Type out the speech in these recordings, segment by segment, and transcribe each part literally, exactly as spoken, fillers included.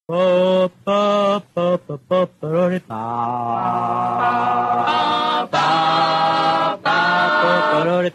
Ba ba ba ba ba ba ba ba ba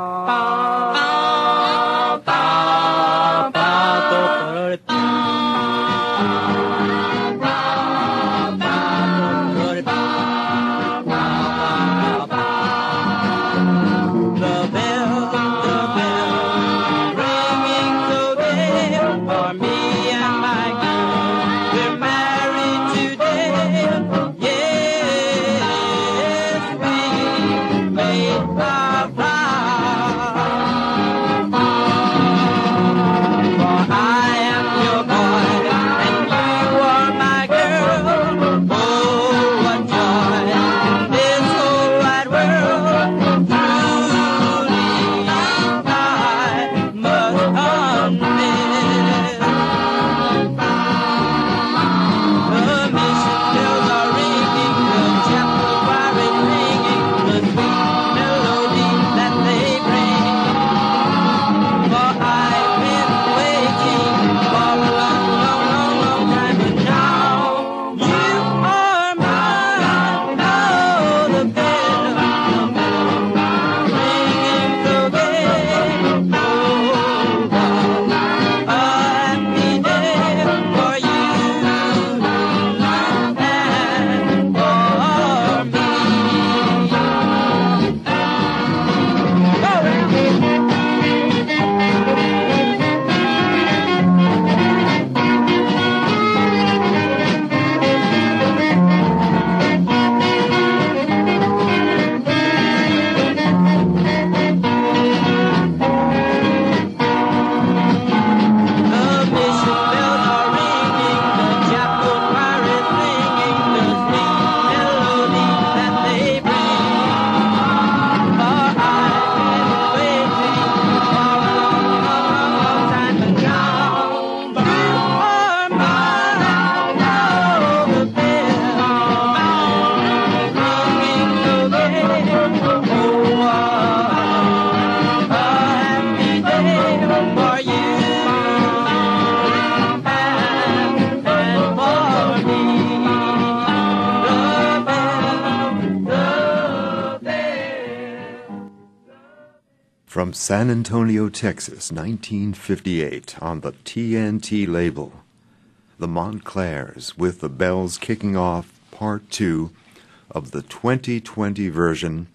From San Antonio, Texas, nineteen fifty-eight, on the T N T label, the Montclairs, with the bells kicking off part two of the twenty twenty version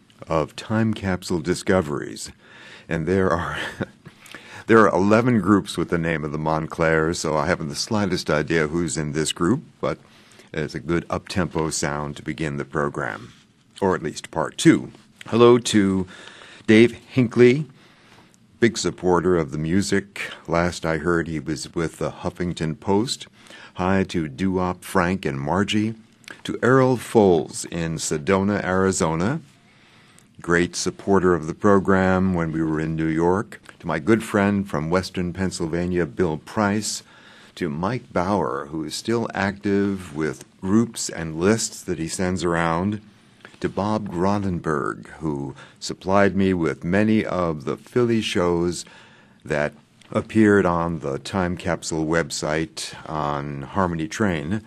of Time Capsule Discoveries. And there are there are eleven groups with the name of the Montclairs, so I haven't the slightest idea who's in this group, but it's a good up-tempo sound to begin the program, or at least part two. Hello to Dave Hinckley, big supporter of the music. Last I heard, he was with the Huffington Post. Hi to Doo-Wop Frank and Margie. To Errol Foles in Sedona, Arizona. Great supporter of the program when we were in New York. To my good friend from Western Pennsylvania, Bill Price. To Mike Bauer, who is still active with groups and lists that he sends around. To Bob Gronenberg, who supplied me with many of the Philly shows that appeared on the Time Capsule website on Harmony Train.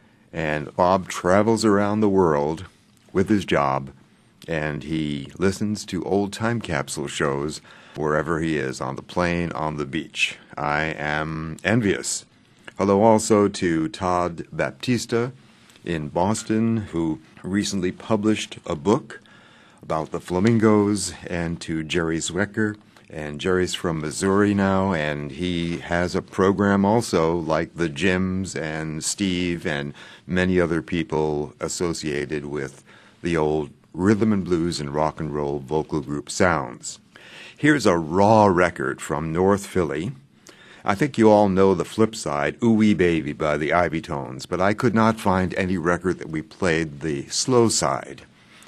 And Bob travels around the world with his job, and he listens to old Time Capsule shows wherever he is, on the plane, on the beach. I am envious. Hello also to Todd Baptista in Boston, who recently published a book about the flamingos, and to Jerry Zwecker. And Jerry's from Missouri now, and he has a program also like the Jims and Steve and many other people associated with the old rhythm and blues and rock and roll vocal group sounds. Here's a raw record from North Philly. I think you all know the flip side, Ooh Wee Baby by the Ivy Tones, but I could not find any record that we played the slow side.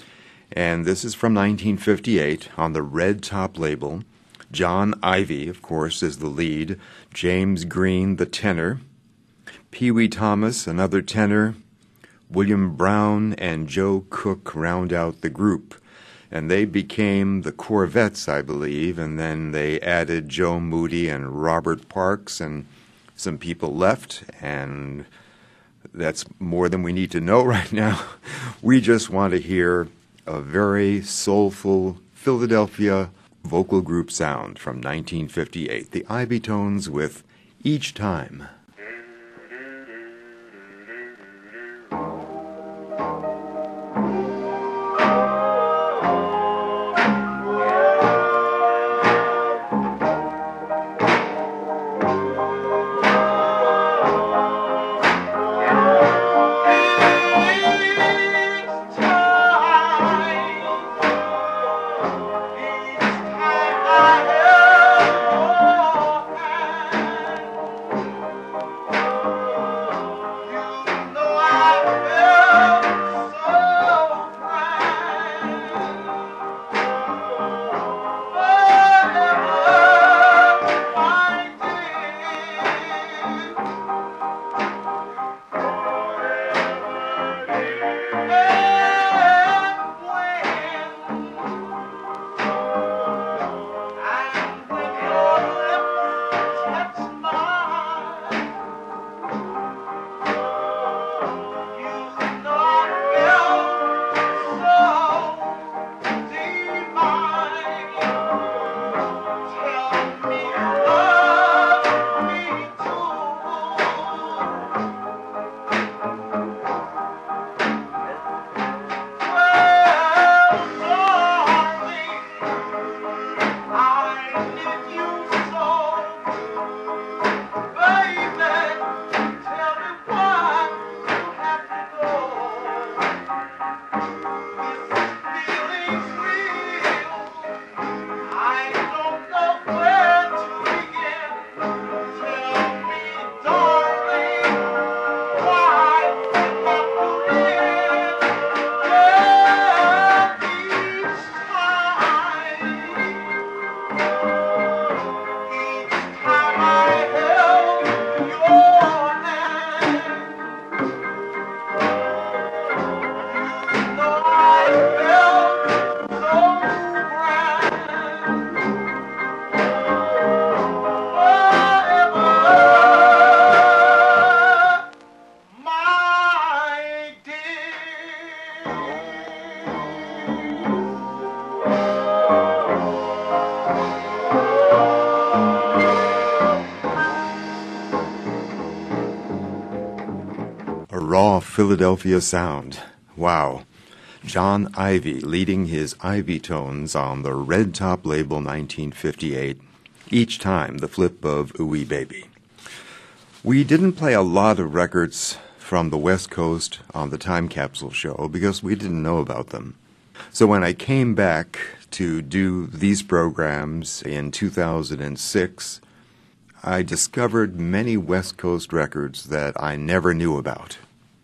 And this is from nineteen fifty-eight on the Red Top label. John Ivy, of course, is the lead. James Green, the tenor. Pee Wee Thomas, another tenor. William Brown and Joe Cook round out the group. And they became the Corvettes, I believe, and then they added Joe Moody and Robert Parks, and Some people left, and that's more than we need to know right now. We just want to hear a very soulful Philadelphia vocal group sound from nineteen fifty-eight. The Ivy Tones with Each Time. Raw Philadelphia sound. Wow. John Ivy leading his Ivy Tones on the Red Top label nineteen fifty-eight, Each Time the flip of Ooey Baby. We didn't play a lot of records from the West Coast on the Time Capsule show because we didn't know about them. So when I came back to do these programs in two thousand six, I discovered many West Coast records that I never knew about.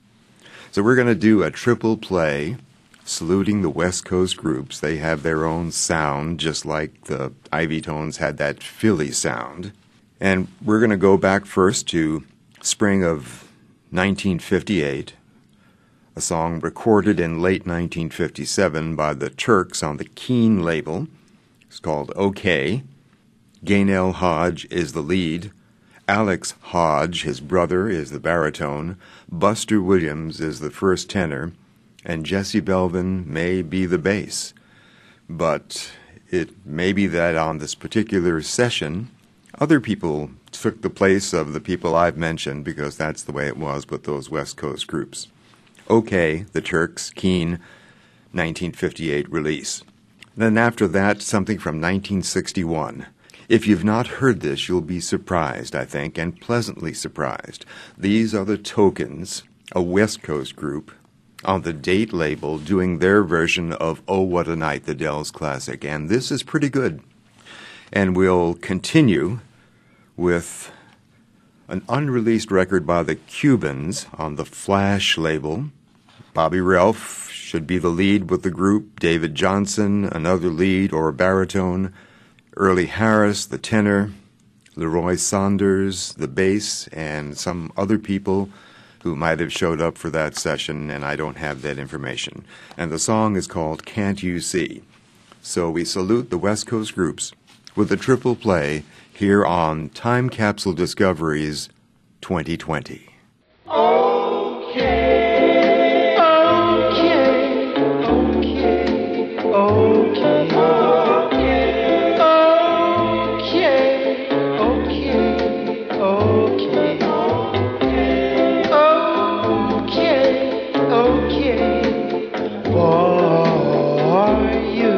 So we're going to do a triple play saluting the West Coast groups. They have their own sound, just like the Ivy Tones had that Philly sound. And we're going to go back first to spring of nineteen fifty-eight, a song recorded in late nineteen fifty-seven by the Turks on the Keen label. It's called OK. Gaynell Hodge is the lead. Alex Hodge, his brother, is the baritone. Buster Williams is the first tenor. And Jesse Belvin may be the bass. But it may be that on this particular session, other people took the place of the people I've mentioned, because that's the way it was with those West Coast groups. OK, the Turks, Keen, nineteen fifty-eight release. Then after that, something from nineteen sixty-one. If you've not heard this, you'll be surprised, I think, and pleasantly surprised. These are the Tokens, a West Coast group, on the Date label doing their version of Oh What a Night, the Dells classic. And this is pretty good. And we'll continue with an unreleased record by the Cubans on the Flash label. Bobby Ralph should be the lead with the group. David Johnson, another lead or baritone. Early Harris, the tenor. Leroy Saunders, the bass, and some other people who might have showed up for that session, and I don't have that information. And the song is called Can't You See? So we salute the West Coast groups with a triple play here on Time Capsule Discoveries twenty twenty. Okay, okay, okay, okay, okay, okay, okay, okay, okay, for you.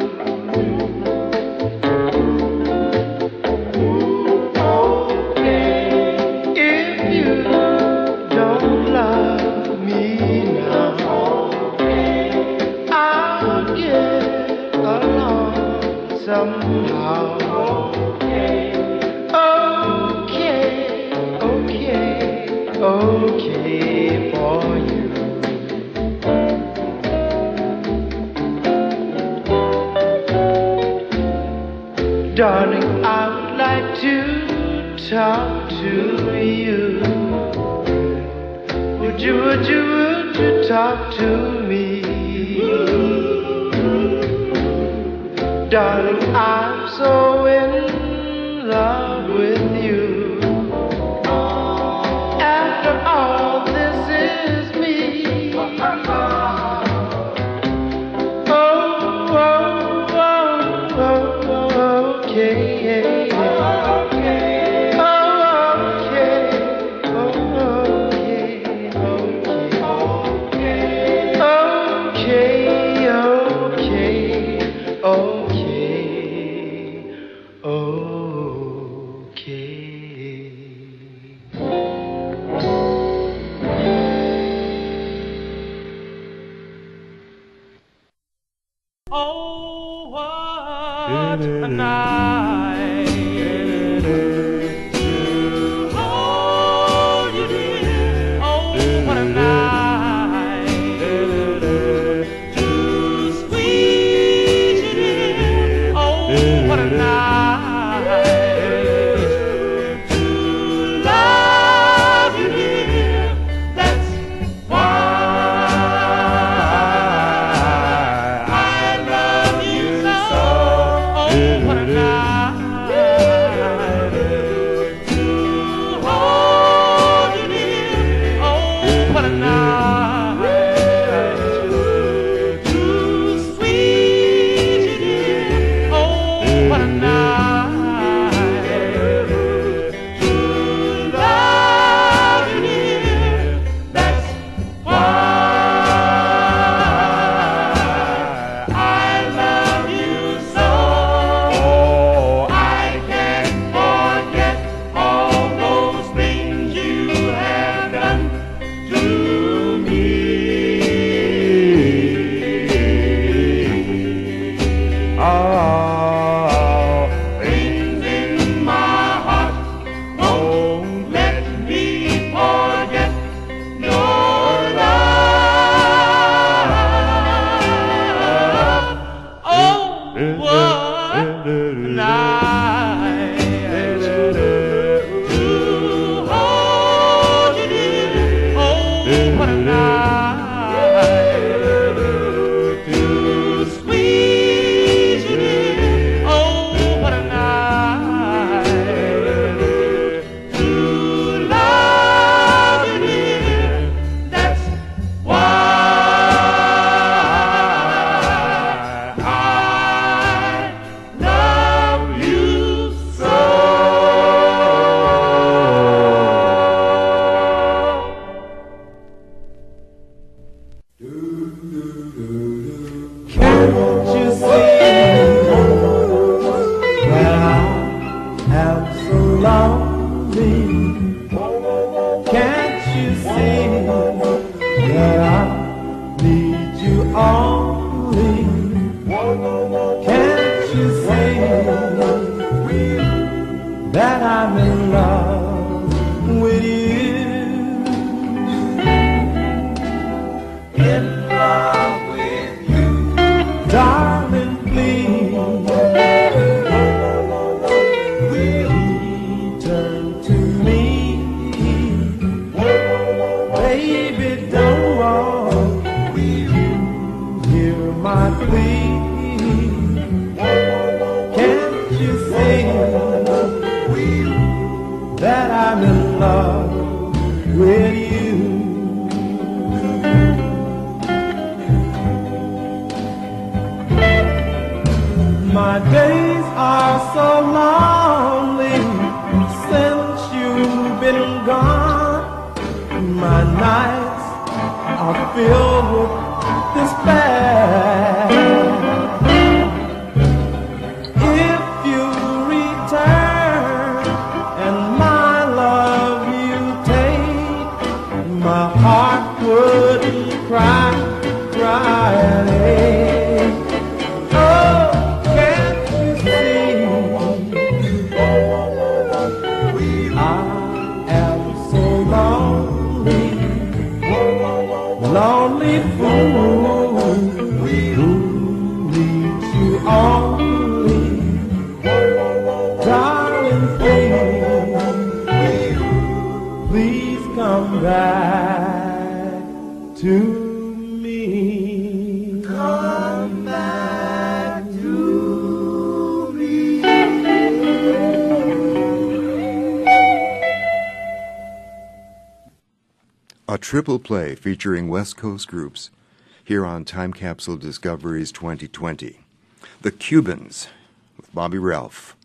If you don't love me now, I'll get along somehow. Okay, okay, okay for you. Darling, I would like to talk to you. Would you, would you, would you talk to me? Darling, I'm so in love with you. After all, this is me. Oh, oh, oh, oh, oh, okay. Oh, what a night to hold you dear. Oh, what a night to squeeze you dear. Oh, what a night to love you dear. That's why what a night to hold you dear. Oh, what a night to squeeze you dear. Oh, what a night to love you dear. That's why I love you so. Oh, things in my heart won't let me forget your love. Oh, what a night to hold you dear. Oh, what a night to squeeze you dear. Oh, what a night to love you dear. That's why I love you so. Can't you see that I am so lonely? Can't you see that I need you only? Can't you see that I'm in love with you? In love with you, darling, please. Will you turn to me? Baby, don't walk. Hear my plea. Can't you see that I'm in love with you. My days are so lonely since you've been gone. My nights are filled with despair. If you return and my love you take, my heart wouldn't cry, cry and ache. Oh, can't you see? I am so lonely, lonely fool who needs you only, darling, please, please come back to me. Come back to me. A triple play featuring West Coast groups here on Time Capsule Discoveries twenty twenty. The Cubans with Bobby Ralph.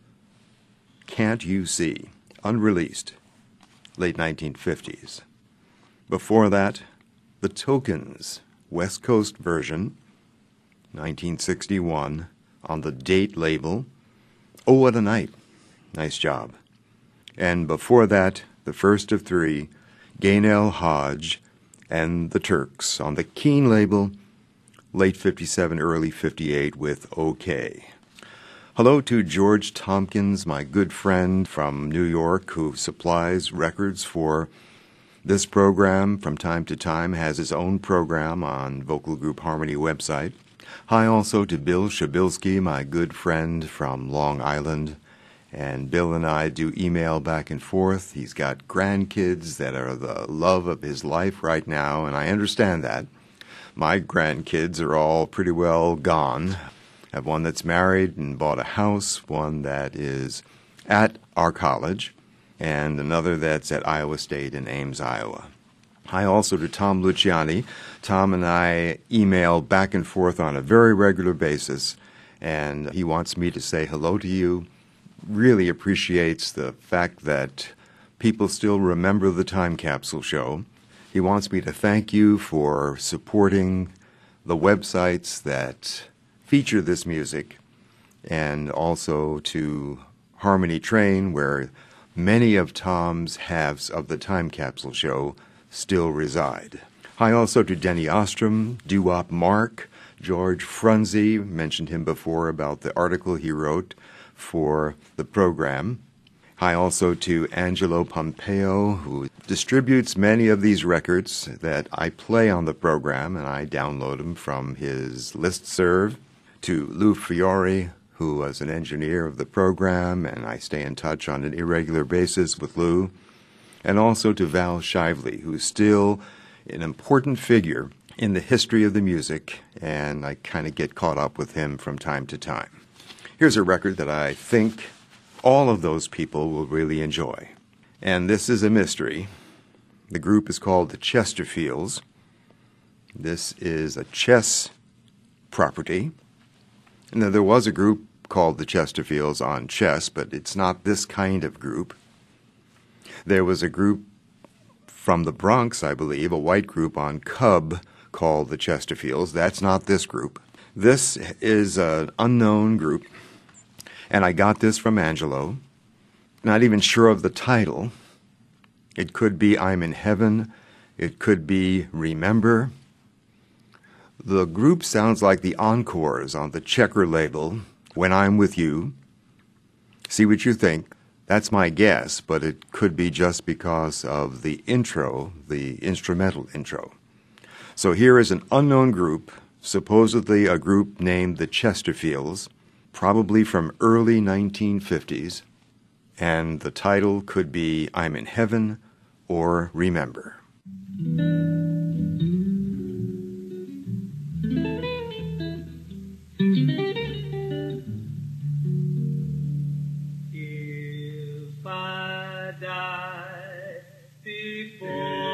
Can't You See? Unreleased. Late nineteen fifties. Before that, The Tokens, West Coast version, nineteen sixty-one, on the Date label. Oh, What a Night. Nice job. And before that, the first of three, Gaynell Hodge and the Turks on the Keen label, late fifty-seven, early fifty-eight with OK. Hello to George Tompkins, my good friend from New York, who supplies records for this program from time to time, has his own program on Vocal Group Harmony website. Hi also to Bill Shabilsky, my good friend from Long Island. And Bill and I do email back and forth. He's got grandkids that are the love of his life right now, and I understand that. My grandkids are all pretty well gone. I have one that's married and bought a house, one that is at our college, and another that's at Iowa State in Ames, Iowa. Hi also to Tom Luciani. Tom and I email back and forth on a very regular basis, and he wants me to say hello to you. Really appreciates the fact that people still remember the Time Capsule Show. He wants me to thank you for supporting the websites that feature this music, and also to Harmony Train, where many of Tom's halves of the Time Capsule Show still reside. Hi also to Denny Ostrom, Doo-Wop Mark, George Frunze, mentioned him before about the article he wrote for the program. Hi also to Angelo Pompeo, who distributes many of these records that I play on the program, and I download them from his listserv. To Lou Fiore, who was an engineer of the program, and I stay in touch on an irregular basis with Lou. And also to Val Shively, who's still an important figure in the history of the music, and I kind of get caught up with him from time to time. Here's a record that I think all of those people will really enjoy. And this is a mystery. The group is called the Chesterfields. This is a chess property. Now, there was a group called the Chesterfields on chess, but it's not this kind of group. There was a group from the Bronx, I believe, a white group on Cub called the Chesterfields. That's not this group. This is an unknown group. And I got this from Angelo. Not even sure of the title. It could be I'm in Heaven. It could be Remember. The group sounds like the Encores on the Checker label, When I'm With You. See what you think. That's my guess, but it could be just because of the intro, the instrumental intro. So here is an unknown group, supposedly a group named the Chesterfields, probably from early nineteen fifties, and the title could be I'm in Heaven or Remember. If I die before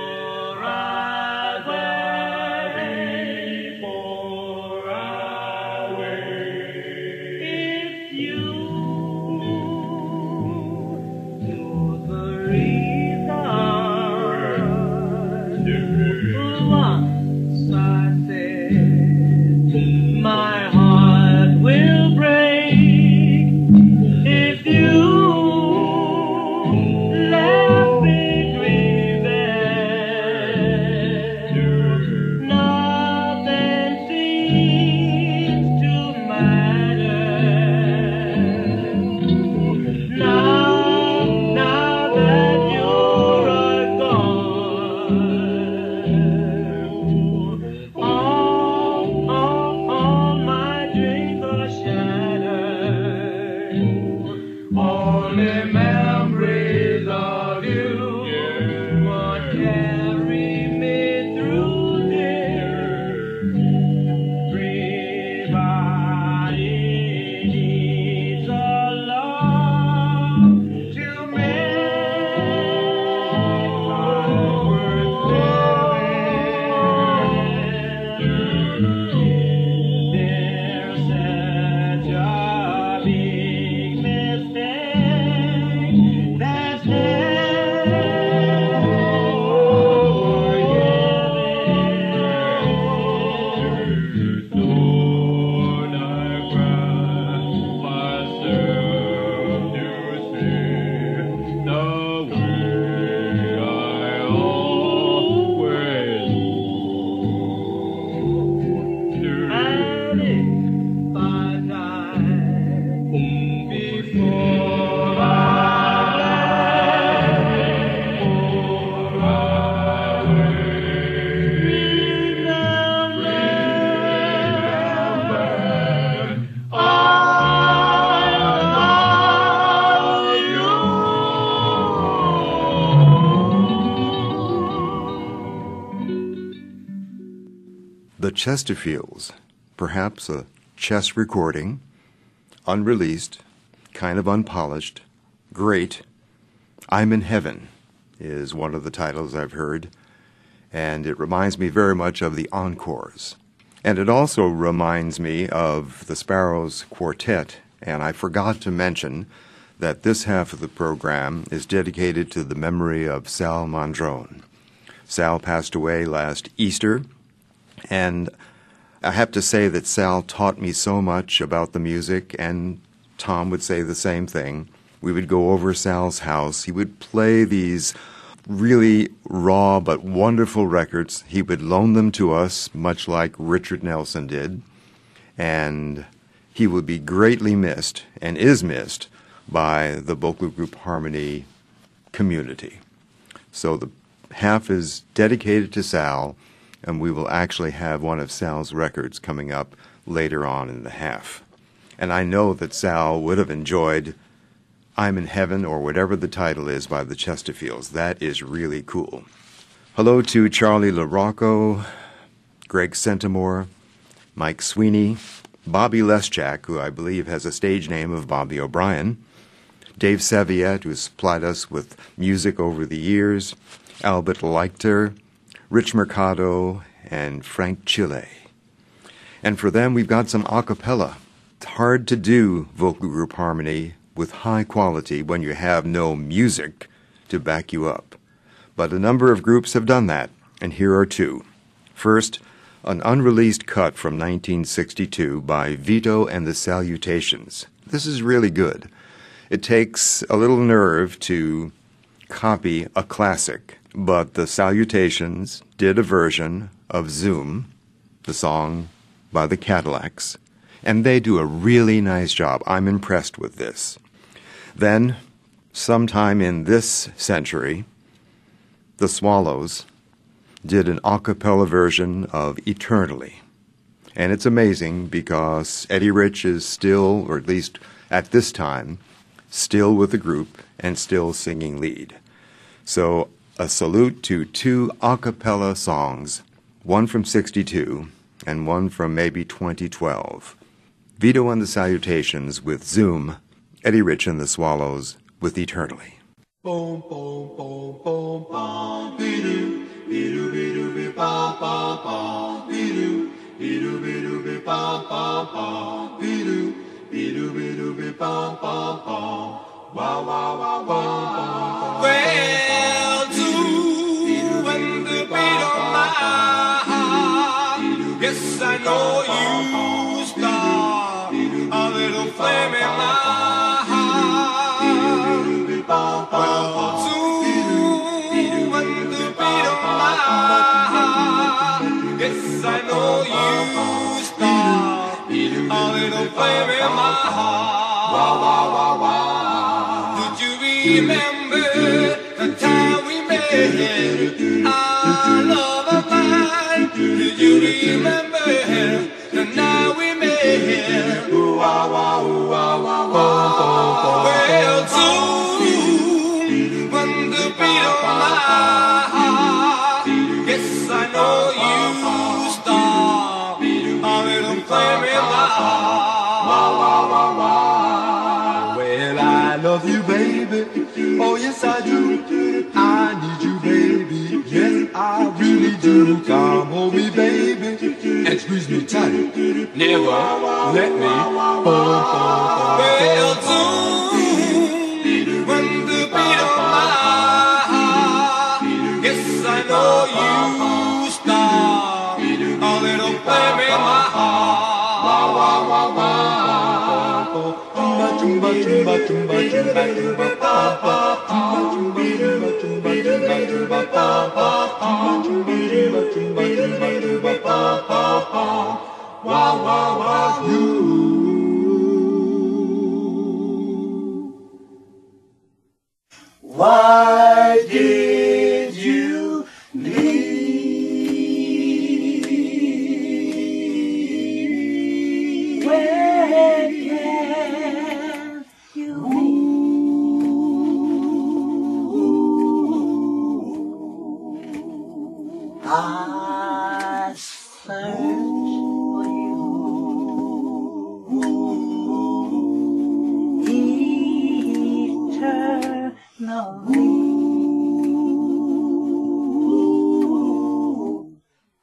The Chesterfields, perhaps a chess recording, unreleased, kind of unpolished, great. I'm in Heaven is one of the titles I've heard, and it reminds me very much of the Encores. And it also reminds me of the Sparrows Quartet, and I forgot to mention that this half of the program is dedicated to the memory of Sal Mondrone. Sal passed away last Easter, and I have to say that Sal taught me so much about the music, and Tom would say the same thing. We would go over Sal's house. He would play these really raw but wonderful records. He would loan them to us, much like Richard Nelson did, and he would be greatly missed, and is missed, by the vocal group harmony community. So the half is dedicated to Sal, and we will actually have one of Sal's records coming up later on in the half. And I know that Sal would have enjoyed I'm in Heaven, or whatever the title is, by the Chesterfields. That is really cool. Hello to Charlie LaRocco, Greg Centimore, Mike Sweeney, Bobby Leschak, who I believe has a stage name of Bobby O'Brien, Dave Saviette, who supplied us with music over the years, Albert Leichter, Rich Mercado, and Frank Chile. And for them, we've got some a cappella. It's hard to do vocal group harmony with high quality when you have no music to back you up. But a number of groups have done that, and here are two. First, an unreleased cut from nineteen sixty-two by Vito and the Salutations. This is really good. It takes a little nerve to copy a classic, but the Salutations did a version of Zoom, the song by the Cadillacs, and they do a really nice job. I'm impressed with this. Then, sometime in this century, the Swallows did an a cappella version of Eternally. And it's amazing because Eddie Rich is still, or at least at this time, still with the group and still singing lead. So a salute to two a cappella songs, one from sixty-two and one from maybe twenty twelve. Vito and the Salutations with Zoom, Eddie Rich and the Swallows with Eternally. Boom, boom, boom, boom, boom, be-doo, be-doo, be-doo, be-bum, bum, bum, be-doo, be-doo, be-doo, be-bum, bum, bum, be-doo, be-doo, be-doo, be-bum, bum, bum, wow, wow, wow, wow. Well, two and the beat on my heart. Yes, I know you start a little flame in my heart. Well, two and the beat on my heart. Yes, I know you start a little flame in my heart. Wow, wow, wow, wow. Did you remember the time we met? Our love of mine. Did you remember the night we met? Ooh, wow, wow, ooh, wow, wow, wow. Well, too, when the beat on my heart. Yes, I know you start a little flame in my heart. Wow, wow, wow, wow. Well, I love you, baby. Oh, yes, I do. I need you, baby. Yes, I really do. Come hold me, baby, and squeeze me tight. Never let me fall, fall, fall. Well, too, when the beat on my heart. Yes, I know you start a little flame in my heart. Wow, wow, wow, wow. Chumba, chumba, chumba, chumba, chumba, chumba, pa, pa. Chumba, chumba, chumba, chumba, chumba, pa, pa. Chumba, chumba, chumba, chumba, chumba, pa, pa, pa. Wow, wow, wow, you. Why did you leave? Where can you be? I search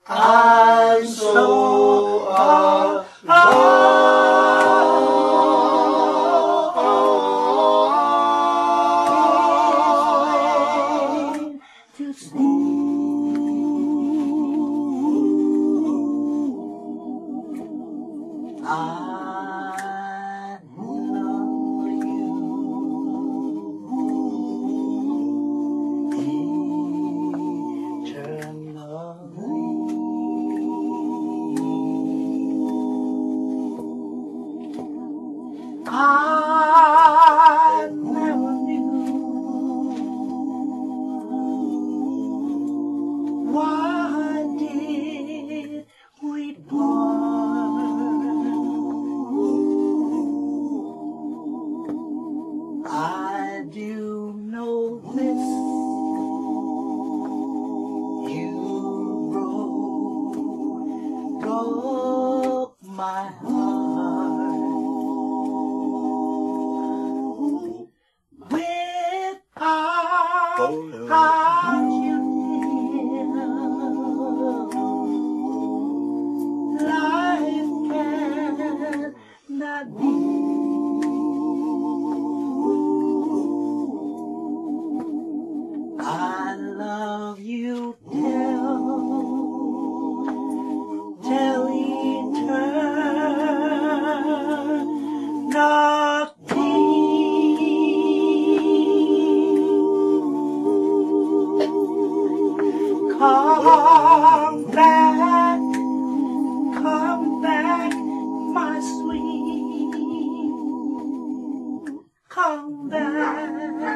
I'm so alive to see. I love you eternally. I never knew why did we part. I do know this, you broke my heart without you near. Life cannot be. I love you till, till eternity. Come back, come back, my sweet, come back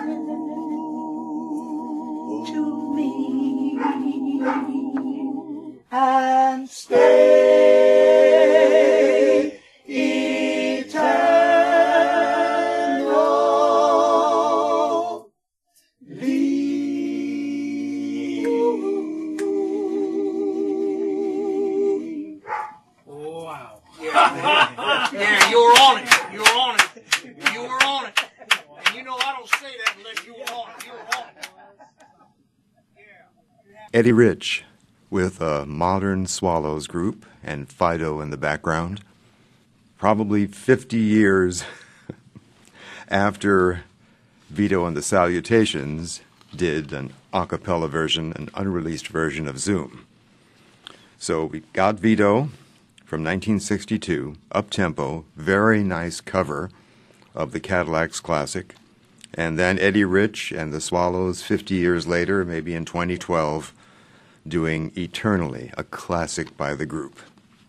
to me and stay eternally. Wow. Yeah. Yeah, you were on it. You were on it. You were on it. And you know I don't say that unless you were on it. You were on it. Eddie Rich with a Modern Swallows group and Fido in the background. Probably fifty years after Vito and the Salutations did an a cappella version, an unreleased version of Zoom. So we got Vito from nineteen sixty-two, up-tempo, very nice cover of the Cadillacs classic. And then Eddie Rich and the Swallows fifty years later, maybe in twenty twelve, doing Eternally, a classic by the group.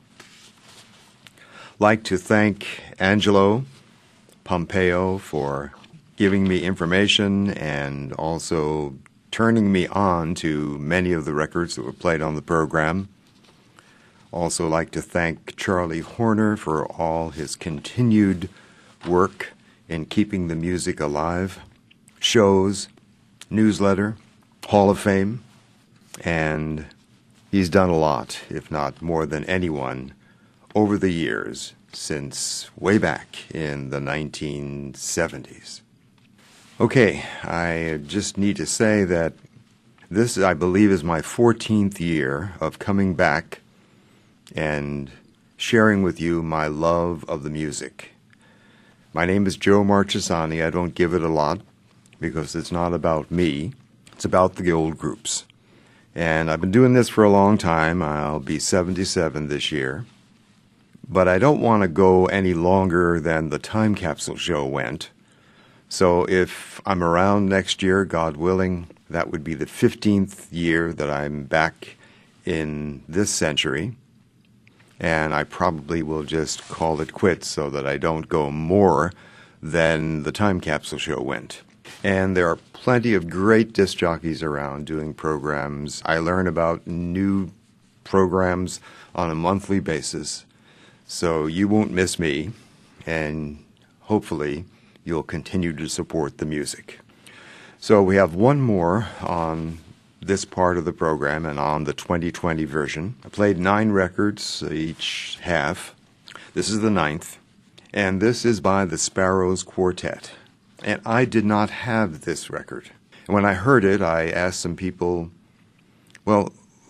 Like to thank Angelo Pompeo for giving me information and also turning me on to many of the records that were played on the program. Also like to thank Charlie Horner for all his continued work in keeping the music alive. Shows, newsletter, Hall of Fame, and he's done a lot, if not more than anyone, over the years since way back in the nineteen seventies. Okay, I just need to say that this, I believe, is my fourteenth year of coming back and sharing with you my love of the music. My name is Joe Marchesani. I don't give it a lot because it's not about me. It's about the old groups. And I've been doing this for a long time. I'll be seventy-seven this year. But I don't want to go any longer than the Time Capsule show went. So if I'm around next year, God willing, that would be the fifteenth year that I'm back in this century. And I probably will just call it quits so that I don't go more than the Time Capsule show went. And there are plenty of great disc jockeys around doing programs. I learn about new programs on a monthly basis, so you won't miss me, and hopefully you'll continue to support the music. So we have one more on this part of the program and on the twenty twenty version. I played nine records, each half. This is the ninth, and this is by the Sparrows Quartet. And I did not have this record. And when I heard it, I asked some people, well,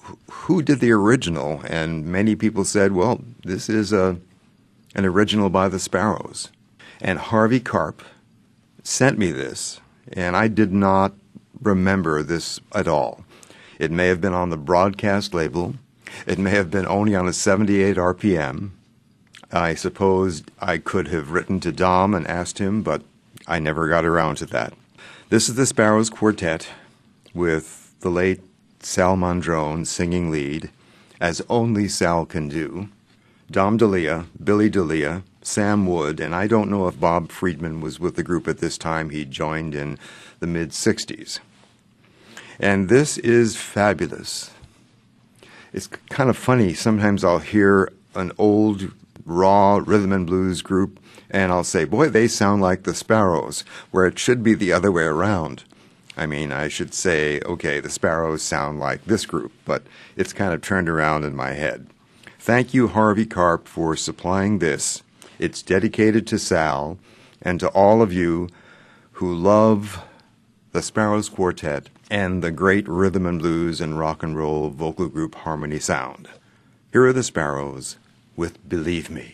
who did the original? And many people said, well, this is a, an original by the Sparrows. And Harvey Karp sent me this, and I did not remember this at all. It may have been on the broadcast label. It may have been only on a seventy-eight R P M. I suppose I could have written to Dom and asked him, but I never got around to that. This is the Sparrows Quartet with the late Sal Mondrone singing lead, as only Sal can do. Dom DeLea, Billy DeLea, Sam Wood, and I don't know if Bob Friedman was with the group at this time. He joined in the mid-sixties. And this is fabulous. It's kind of funny. Sometimes I'll hear an old, raw rhythm and blues group, and I'll say, boy, they sound like the Sparrows, where it should be the other way around. I mean, I should say, okay, the Sparrows sound like this group, but it's kind of turned around in my head. Thank you, Harvey Karp, for supplying this. It's dedicated to Sal and to all of you who love the Sparrows Quartet and the great rhythm and blues and rock and roll vocal group Harmony Sound. Here are the Sparrows with Believe Me.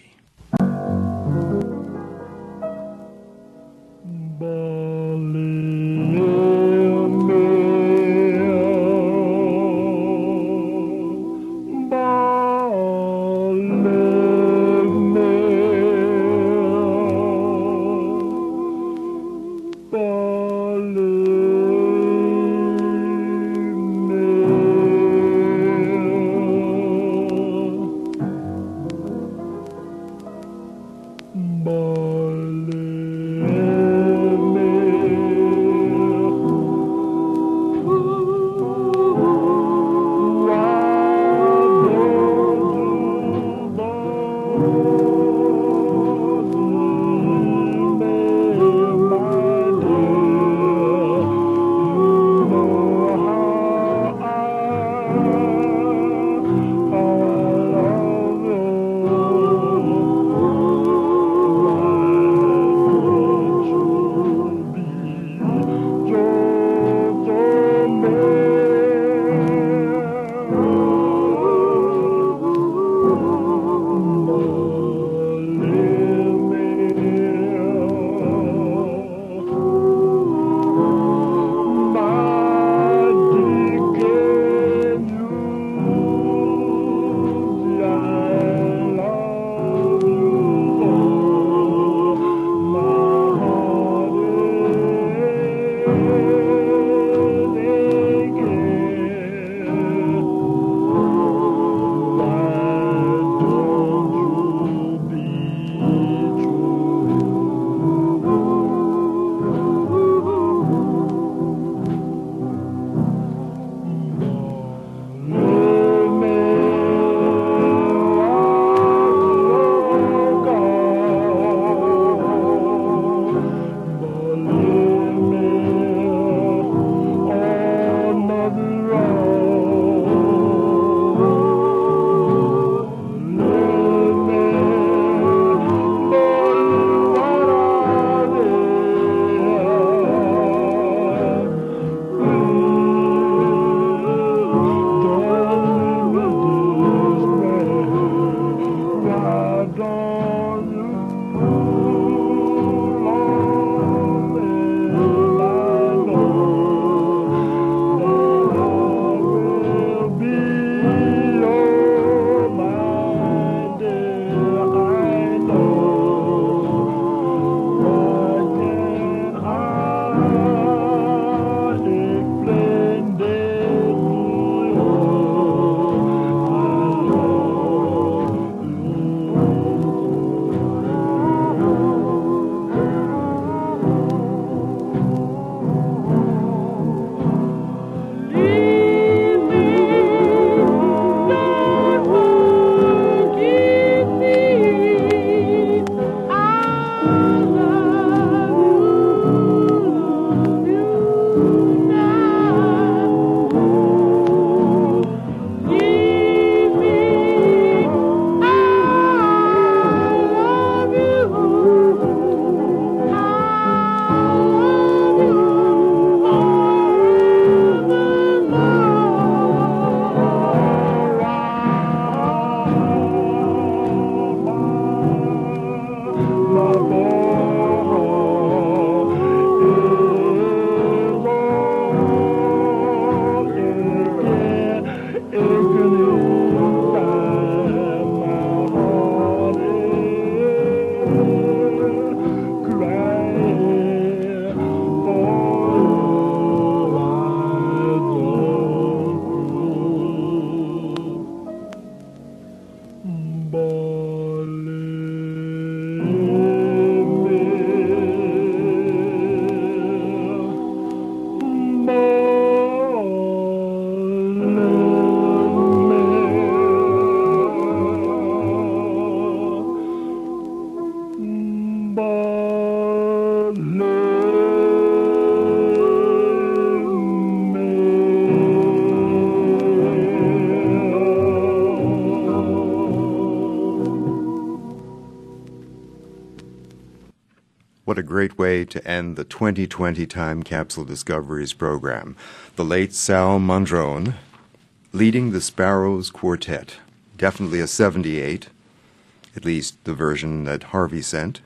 great way to end the twenty twenty Time Capsule Discoveries program. The late Sal Mondrone leading the Sparrows Quartet. Definitely a seventy-eight, at least the version that Harvey sent.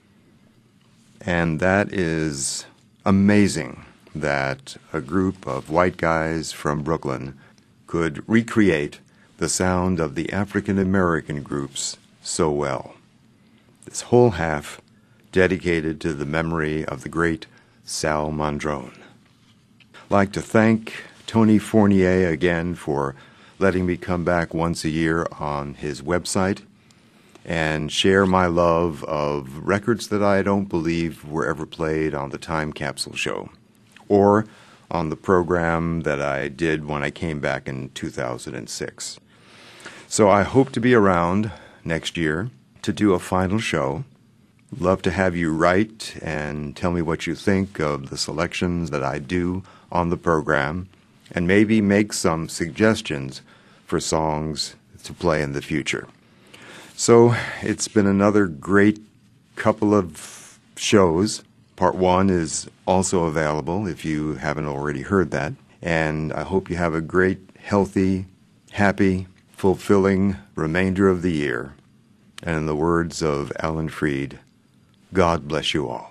And that is amazing that a group of white guys from Brooklyn could recreate the sound of the African American groups so well. This whole half dedicated to the memory of the great Sal Mondrone. I'd like to thank Tony Fournier again for letting me come back once a year on his website and share my love of records that I don't believe were ever played on the Time Capsule show or on the program that I did when I came back in two thousand six. So I hope to be around next year to do a final show. Love to have you write and tell me what you think of the selections that I do on the program, and maybe make some suggestions for songs to play in the future. So it's been another great couple of shows. Part one is also available if you haven't already heard that. And I hope you have a great, healthy, happy, fulfilling remainder of the year. And in the words of Alan Freed, God bless you all.